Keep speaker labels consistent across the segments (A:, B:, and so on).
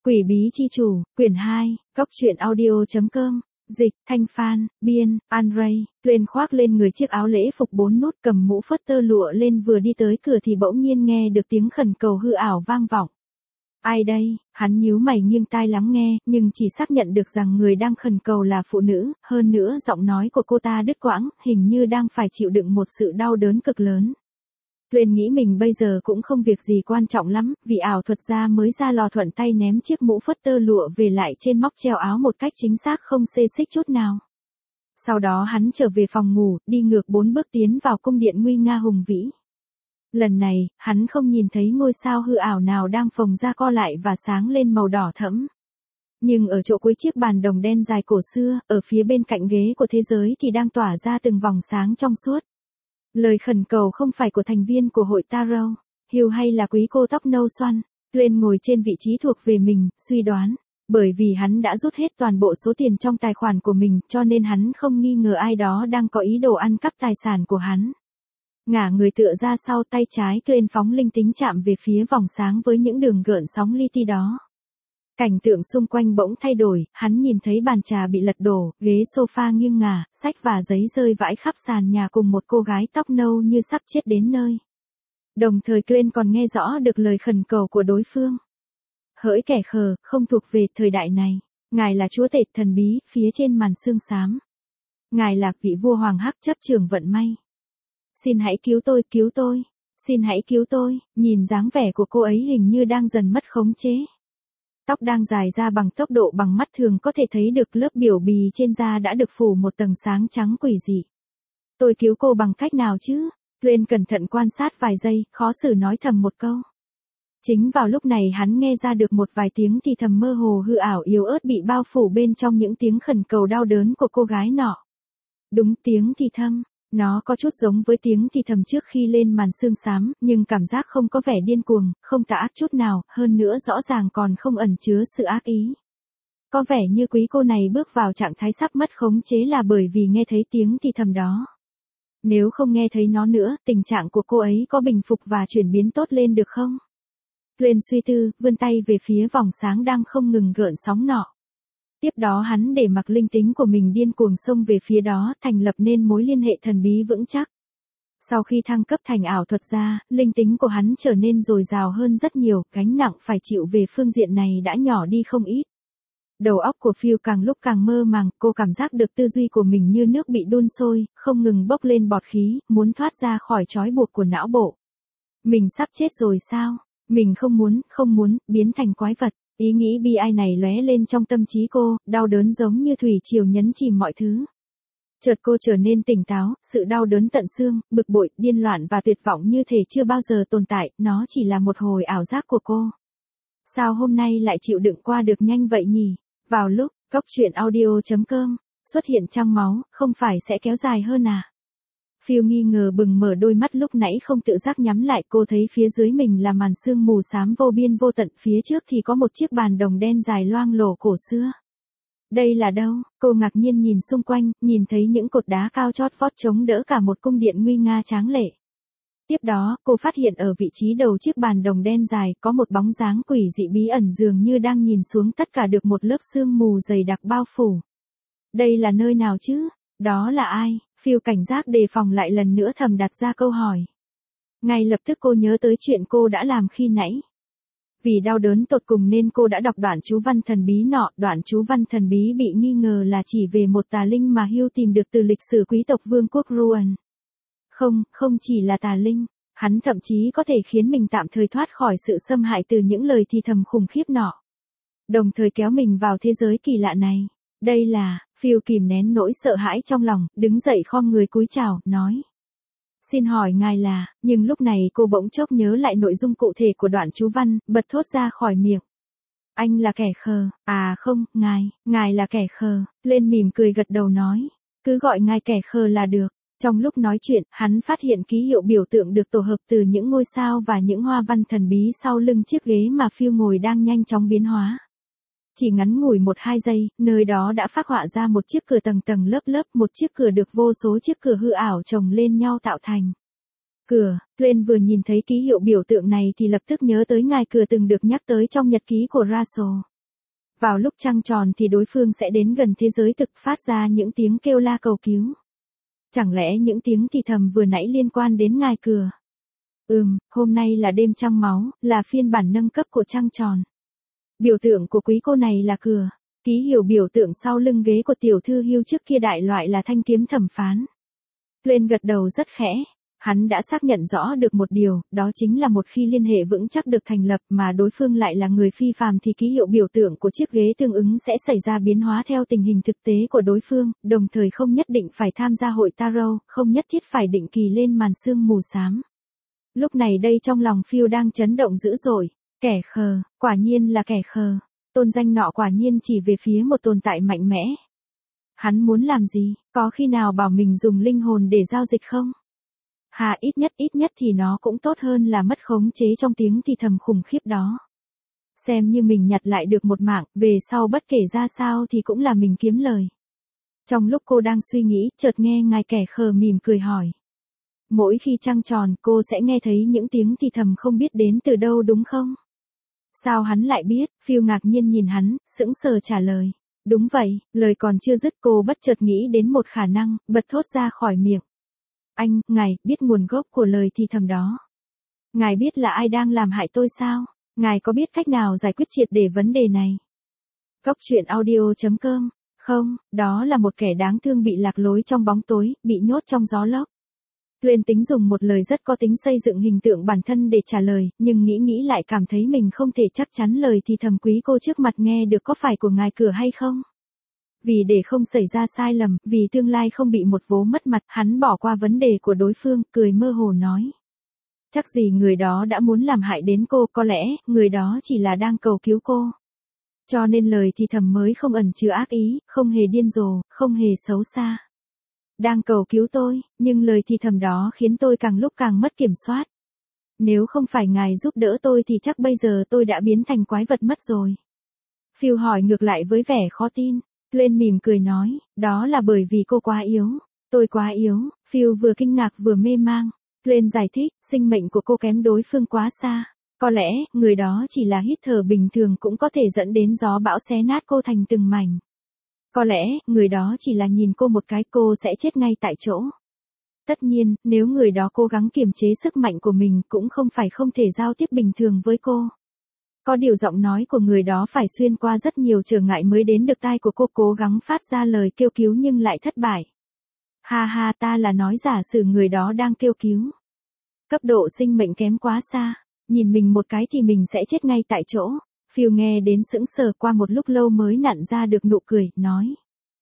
A: Quỷ bí chi chủ, quyển 2, góc truyện audio.com, dịch, Thanh Phan, biên, An Ray, lên khoác lên người chiếc áo lễ phục 4 nút cầm mũ phớt tơ lụa lên vừa đi tới cửa thì bỗng nhiên nghe được tiếng khẩn cầu hư ảo vang vọng. Ai đây? Hắn nhíu mày nghiêng tai lắng nghe, nhưng chỉ xác nhận được rằng người đang khẩn cầu là phụ nữ, hơn nữa giọng nói của cô ta đứt quãng, hình như đang phải chịu đựng một sự đau đớn cực lớn. Lên nghĩ mình bây giờ cũng không việc gì quan trọng lắm, vì ảo thuật gia mới ra lò thuận tay ném chiếc mũ phớt tơ lụa về lại trên móc treo áo một cách chính xác không xê xích chút nào. Sau đó hắn trở về phòng ngủ, đi ngược 4 bước tiến vào cung điện nguy nga hùng vĩ. Lần này, hắn không nhìn thấy ngôi sao hư ảo nào đang phồng ra co lại và sáng lên màu đỏ thẫm. Nhưng ở chỗ cuối chiếc bàn đồng đen dài cổ xưa, ở phía bên cạnh ghế của thế giới thì đang tỏa ra từng vòng sáng trong suốt. Lời khẩn cầu không phải của thành viên của hội Tarot, Hugh hay là quý cô tóc nâu xoăn, lên ngồi trên vị trí thuộc về mình, suy đoán. Bởi vì hắn đã rút hết toàn bộ số tiền trong tài khoản của mình cho nên hắn không nghi ngờ ai đó đang có ý đồ ăn cắp tài sản của hắn. Ngả người tựa ra sau tay trái lên phóng linh tính chạm về phía vòng sáng với những đường gợn sóng li ti đó. Cảnh tượng xung quanh bỗng thay đổi, hắn nhìn thấy bàn trà bị lật đổ, ghế sofa nghiêng ngả, sách và giấy rơi vãi khắp sàn nhà cùng một cô gái tóc nâu như sắp chết đến nơi. Đồng thời Glenn còn nghe rõ được lời khẩn cầu của đối phương. Hỡi kẻ khờ, không thuộc về thời đại này. Ngài là chúa tể thần bí, phía trên màn sương xám. Ngài là vị vua hoàng hắc chấp trường vận may. Xin hãy cứu tôi, cứu tôi. Xin hãy cứu tôi. Nhìn dáng vẻ của cô ấy hình như đang dần mất khống chế. Tóc đang dài ra bằng tốc độ bằng mắt thường có thể thấy được lớp biểu bì trên da đã được phủ một tầng sáng trắng quỷ dị. Tôi cứu cô bằng cách nào chứ? Glenn cẩn thận quan sát vài giây, khó xử nói thầm một câu. Chính vào lúc này hắn nghe ra được một vài tiếng thì thầm mơ hồ hư ảo yếu ớt bị bao phủ bên trong những tiếng khẩn cầu đau đớn của cô gái nọ. Đúng, tiếng thì thầm. Nó có chút giống với tiếng thì thầm trước khi lên màn sương xám, nhưng cảm giác không có vẻ điên cuồng, không tà ác chút nào, hơn nữa rõ ràng còn không ẩn chứa sự ác ý. Có vẻ như quý cô này bước vào trạng thái sắp mất khống chế là bởi vì nghe thấy tiếng thì thầm đó. Nếu không nghe thấy nó nữa, tình trạng của cô ấy có bình phục và chuyển biến tốt lên được không? Glenn suy tư, vươn tay về phía vòng sáng đang không ngừng gợn sóng nọ. Tiếp đó hắn để mặc linh tính của mình điên cuồng xông về phía đó, thành lập nên mối liên hệ thần bí vững chắc. Sau khi thăng cấp thành ảo thuật gia, linh tính của hắn trở nên dồi dào hơn rất nhiều, gánh nặng phải chịu về phương diện này đã nhỏ đi không ít. Đầu óc của Phil càng lúc càng mơ màng, cô cảm giác được tư duy của mình như nước bị đun sôi, không ngừng bốc lên bọt khí, muốn thoát ra khỏi trói buộc của não bộ. Mình sắp chết rồi sao? Mình không muốn, biến thành quái vật. Ý nghĩ bi ai này lóe lên trong tâm trí cô, đau đớn giống như thủy triều nhấn chìm mọi thứ. Chợt cô trở nên tỉnh táo, sự đau đớn tận xương, bực bội, điên loạn và tuyệt vọng như thể chưa bao giờ tồn tại, nó chỉ là một hồi ảo giác của cô. Sao hôm nay lại chịu đựng qua được nhanh vậy nhỉ? Vào lúc, góc truyện audio.com, xuất hiện trong máu, không phải sẽ kéo dài hơn à? Phil nghi ngờ bừng mở đôi mắt lúc nãy không tự giác nhắm lại, cô thấy phía dưới mình là màn sương mù xám vô biên vô tận, phía trước thì có một chiếc bàn đồng đen dài loang lổ cổ xưa. Đây là đâu? Cô ngạc nhiên nhìn xung quanh, nhìn thấy những cột đá cao chót vót chống đỡ cả một cung điện nguy nga tráng lệ. Tiếp đó, cô phát hiện ở vị trí đầu chiếc bàn đồng đen dài có một bóng dáng quỷ dị bí ẩn dường như đang nhìn xuống tất cả được một lớp sương mù dày đặc bao phủ. Đây là nơi nào chứ? Đó là ai? Phil cảnh giác đề phòng lại lần nữa thầm đặt ra câu hỏi. Ngay lập tức cô nhớ tới chuyện cô đã làm khi nãy. Vì đau đớn tột cùng nên cô đã đọc đoạn chú văn thần bí nọ, đoạn chú văn thần bí bị nghi ngờ là chỉ về một tà linh mà Hugh tìm được từ lịch sử quý tộc vương quốc Rouen. Không chỉ là tà linh, hắn thậm chí có thể khiến mình tạm thời thoát khỏi sự xâm hại từ những lời thì thầm khủng khiếp nọ. Đồng thời kéo mình vào thế giới kỳ lạ này. Đây là, Phil kìm nén nỗi sợ hãi trong lòng, đứng dậy khom người cúi chào, nói. Xin hỏi ngài là, nhưng lúc này cô bỗng chốc nhớ lại nội dung cụ thể của đoạn chú văn, bật thốt ra khỏi miệng. Anh là kẻ khờ, à không, ngài là kẻ khờ, lên mỉm cười gật đầu nói. Cứ gọi ngài kẻ khờ là được. Trong lúc nói chuyện, hắn phát hiện ký hiệu biểu tượng được tổ hợp từ những ngôi sao và những hoa văn thần bí sau lưng chiếc ghế mà Phil ngồi đang nhanh chóng biến hóa. Chỉ ngắn ngủi 1-2 giây, nơi đó đã phác họa ra một chiếc cửa tầng tầng lớp lớp, một chiếc cửa được vô số chiếc cửa hư ảo chồng lên nhau tạo thành. Cửa, Glenn vừa nhìn thấy ký hiệu biểu tượng này thì lập tức nhớ tới ngài cửa từng được nhắc tới trong nhật ký của Russell. Vào lúc trăng tròn thì đối phương sẽ đến gần thế giới thực phát ra những tiếng kêu la cầu cứu. Chẳng lẽ những tiếng thì thầm vừa nãy liên quan đến ngài cửa? Hôm nay là đêm trăng máu, là phiên bản nâng cấp của trăng tròn. Biểu tượng của quý cô này là cửa. Ký hiệu biểu tượng sau lưng ghế của tiểu thư Hugh trước kia đại loại là thanh kiếm thẩm phán. Lên gật đầu rất khẽ. Hắn đã xác nhận rõ được một điều, đó chính là một khi liên hệ vững chắc được thành lập mà đối phương lại là người phi phàm thì ký hiệu biểu tượng của chiếc ghế tương ứng sẽ xảy ra biến hóa theo tình hình thực tế của đối phương, đồng thời không nhất định phải tham gia hội tarot, không nhất thiết phải định kỳ lên màn sương mù xám. Lúc này đây trong lòng Phil đang chấn động dữ dội, kẻ khờ, quả nhiên là kẻ khờ, tôn danh nọ quả nhiên chỉ về phía một tồn tại mạnh mẽ. Hắn muốn làm gì, có khi nào bảo mình dùng linh hồn để giao dịch không? Hà ít nhất thì nó cũng tốt hơn là mất khống chế trong tiếng thì thầm khủng khiếp đó. Xem như mình nhặt lại được một mạng, về sau bất kể ra sao thì cũng là mình kiếm lời. Trong lúc cô đang suy nghĩ, chợt nghe ngài kẻ khờ mỉm cười hỏi. Mỗi khi trăng tròn cô sẽ nghe thấy những tiếng thì thầm không biết đến từ đâu đúng không? Sao hắn lại biết? Phil ngạc nhiên nhìn hắn, sững sờ trả lời. Đúng vậy, lời còn chưa dứt cô bất chợt nghĩ đến một khả năng, bật thốt ra khỏi miệng. Anh, ngài, biết nguồn gốc của lời thì thầm đó. Ngài biết là ai đang làm hại tôi sao? Ngài có biết cách nào giải quyết triệt để vấn đề này? Góc truyện audio.com. Không, đó là một kẻ đáng thương bị lạc lối trong bóng tối, bị nhốt trong gió lốc. Lên tính dùng một lời rất có tính xây dựng hình tượng bản thân để trả lời, nhưng nghĩ lại cảm thấy mình không thể chắc chắn lời thì thầm quý cô trước mặt nghe được có phải của ngài cửa hay không. Vì để không xảy ra sai lầm, vì tương lai không bị một vố mất mặt, hắn bỏ qua vấn đề của đối phương, cười mơ hồ nói. Chắc gì người đó đã muốn làm hại đến cô, có lẽ, người đó chỉ là đang cầu cứu cô. Cho nên lời thì thầm mới không ẩn chứa ác ý, không hề điên rồ, không hề xấu xa. Đang cầu cứu tôi, nhưng lời thì thầm đó khiến tôi càng lúc càng mất kiểm soát. Nếu không phải ngài giúp đỡ tôi thì chắc bây giờ tôi đã biến thành quái vật mất rồi. Phil hỏi ngược lại với vẻ khó tin. Lên mỉm cười nói, đó là bởi vì cô quá yếu. Tôi quá yếu. Phil vừa kinh ngạc vừa mê mang. Lên giải thích, sinh mệnh của cô kém đối phương quá xa. Có lẽ, người đó chỉ là hít thở bình thường cũng có thể dẫn đến gió bão xé nát cô thành từng mảnh. Có lẽ, người đó chỉ là nhìn cô một cái cô sẽ chết ngay tại chỗ. Tất nhiên, nếu người đó cố gắng kiềm chế sức mạnh của mình cũng không phải không thể giao tiếp bình thường với cô. Có điều giọng nói của người đó phải xuyên qua rất nhiều trở ngại mới đến được tai của cô, cố gắng phát ra lời kêu cứu nhưng lại thất bại. Ha ha, ta là nói giả sử người đó đang kêu cứu. Cấp độ sinh mệnh kém quá xa, nhìn mình một cái thì mình sẽ chết ngay tại chỗ. Phil nghe đến sững sờ, qua một lúc lâu mới nặn ra được nụ cười, nói.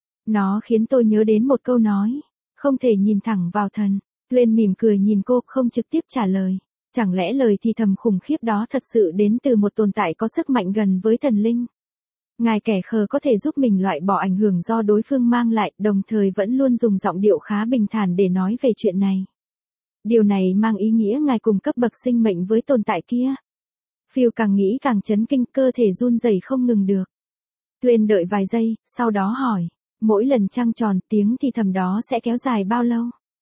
A: Nó khiến tôi nhớ đến một câu nói, không thể nhìn thẳng vào thần. Lên mỉm cười nhìn cô, không trực tiếp trả lời. Chẳng lẽ lời thì thầm khủng khiếp đó thật sự đến từ một tồn tại có sức mạnh gần với thần linh? Ngài kẻ khờ có thể giúp mình loại bỏ ảnh hưởng do đối phương mang lại, đồng thời vẫn luôn dùng giọng điệu khá bình thản để nói về chuyện này. Điều này mang ý nghĩa ngài cùng cấp bậc sinh mệnh với tồn tại kia. Phil càng nghĩ càng chấn kinh, cơ thể run rẩy không ngừng được. Lên đợi vài giây, sau đó hỏi, mỗi lần trăng tròn tiếng thì thầm đó sẽ kéo dài bao lâu?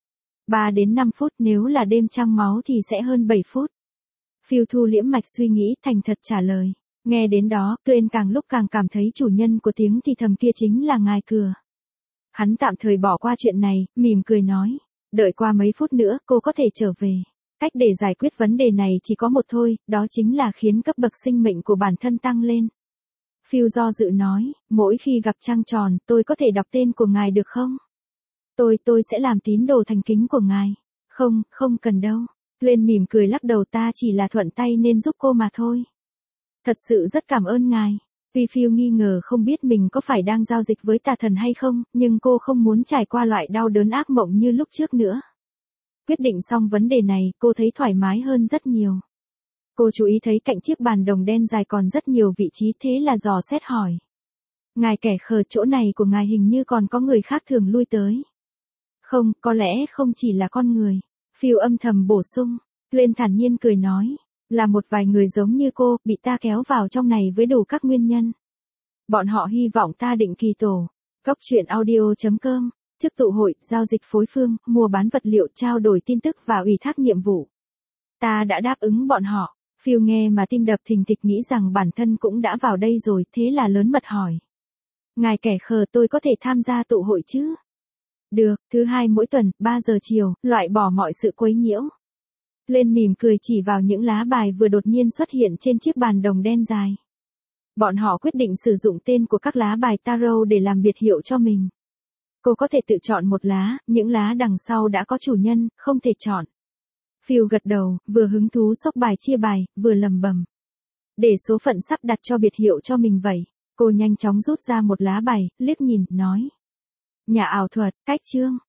A: 3 đến 5 phút, nếu là đêm trăng máu thì sẽ hơn 7 phút. Phil thu liễm mạch suy nghĩ, thành thật trả lời. Nghe đến đó, Glenn càng lúc càng cảm thấy chủ nhân của tiếng thì thầm kia chính là ngài cửa. Hắn tạm thời bỏ qua chuyện này, mỉm cười nói. Đợi qua mấy phút nữa, cô có thể trở về. Cách để giải quyết vấn đề này chỉ có một thôi, đó chính là khiến cấp bậc sinh mệnh của bản thân tăng lên. Phil do dự nói, mỗi khi gặp trăng tròn, tôi có thể đọc tên của ngài được không? Tôi sẽ làm tín đồ thành kính của ngài. Không cần đâu. Lên mỉm cười lắc đầu, ta chỉ là thuận tay nên giúp cô mà thôi. Thật sự rất cảm ơn ngài. Tuy Phil nghi ngờ không biết mình có phải đang giao dịch với tà thần hay không, nhưng cô không muốn trải qua loại đau đớn ác mộng như lúc trước nữa. Quyết định xong vấn đề này, cô thấy thoải mái hơn rất nhiều. Cô chú ý thấy cạnh chiếc bàn đồng đen dài còn rất nhiều vị trí, thế là dò xét hỏi. Ngài kẻ khờ, chỗ này của ngài hình như còn có người khác thường lui tới. Không, có lẽ không chỉ là con người. Phil âm thầm bổ sung. Lên thản nhiên cười nói. Là một vài người giống như cô, bị ta kéo vào trong này với đủ các nguyên nhân. Bọn họ hy vọng ta định kỳ tổ. Góc truyện audio.com. Chức tụ hội, giao dịch phối phương, mua bán vật liệu, trao đổi tin tức và ủy thác nhiệm vụ. Ta đã đáp ứng bọn họ. Phil nghe mà tim đập thình thịch nghĩ rằng bản thân cũng đã vào đây rồi, thế là lớn mật hỏi. Ngài kẻ khờ, tôi có thể tham gia tụ hội chứ? Được, thứ hai mỗi tuần, 3 giờ chiều, loại bỏ mọi sự quấy nhiễu. Lên mỉm cười chỉ vào những lá bài vừa đột nhiên xuất hiện trên chiếc bàn đồng đen dài. Bọn họ quyết định sử dụng tên của các lá bài tarot để làm biệt hiệu cho mình. Cô có thể tự chọn một lá, những lá đằng sau đã có chủ nhân, không thể chọn. Phil gật đầu, vừa hứng thú xốc bài chia bài, vừa lầm bầm. Để số phận sắp đặt cho biệt hiệu cho mình vậy. Cô nhanh chóng rút ra một lá bài, liếc nhìn, nói. Nhà ảo thuật, cách chương.